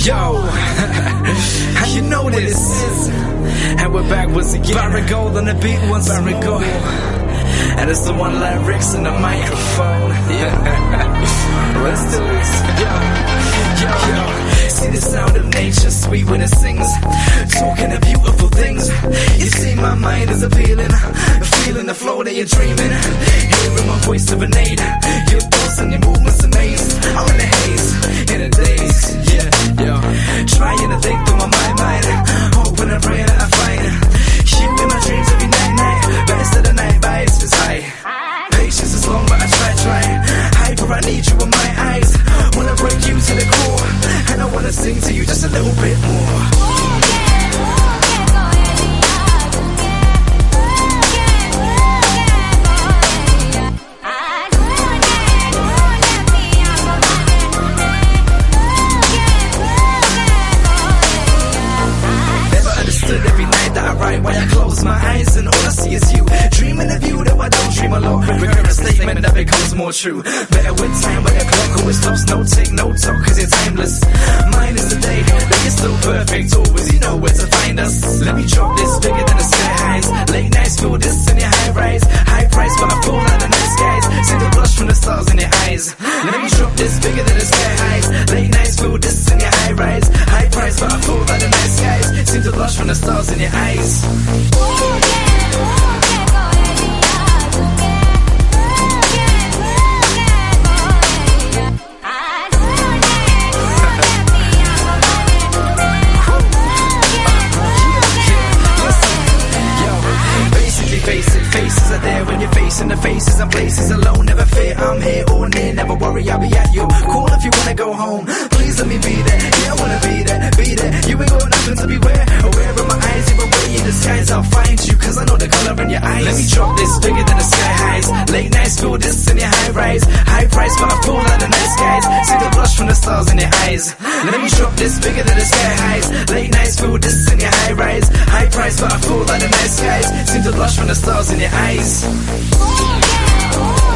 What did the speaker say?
Yo, and you know this. And we're back once again. Barry Gold on the beat once Barry Gold. And it's the one lyrics in the microphone. Yeah. Let's do this. Yo. See the sound of nature, sweet when it sings, talking of beautiful things. You see my mind is appealing, feeling the flow that you're dreaming, hearing my voice to renade. Your thoughts and your movements amaze. I'm in the haze, in the daze. Yeah, yo. Trying to think through my mind, hoping and praying that I find you in my dreams every night. Best of the night vibes is high. Patience is long, but I try. Hyper, I need you in my eyes. Wanna break you to the core, and I wanna sing to you just a little bit more. Why I close my eyes and all I see is you. Dreaming of you, though I don't dream a lot. Recurring statement that becomes more true. Better with time, but the clock always stops. No take, no talk, cause you're timeless. Mine is the day that you're still perfect. Always, you know where to find us. Let me drop this bigger than the sky highs. Late nights, feel this in your high rise. High price, but I pull out the night skies. See the blush from the stars in your eyes. Let me drop this bigger than the sky highs. Late nights, feel this in your high rise. High price, but I pull out the night skies. See the blush from the stars in your eyes. Faces are there when you're facing the faces and places alone. Never fear, I'm here or near. Never worry, I'll be at your call if you wanna go home. Please let me be there. Yeah, I wanna be there, be there. You ain't got nothing to beware. Aware of my eyes, you're away in the skies. I'll find you, cause I know the color in your eyes. Let me drop this bigger than the sky highs. Late nights, feel this in your high rise. High price, but I pull out the night skies. See the blush from the stars in your eyes. Let me drop this bigger than the sky highs. Late nights, feel this in your high rise. High price, but I pull out the night skies. See the blush from the stars in your eyes.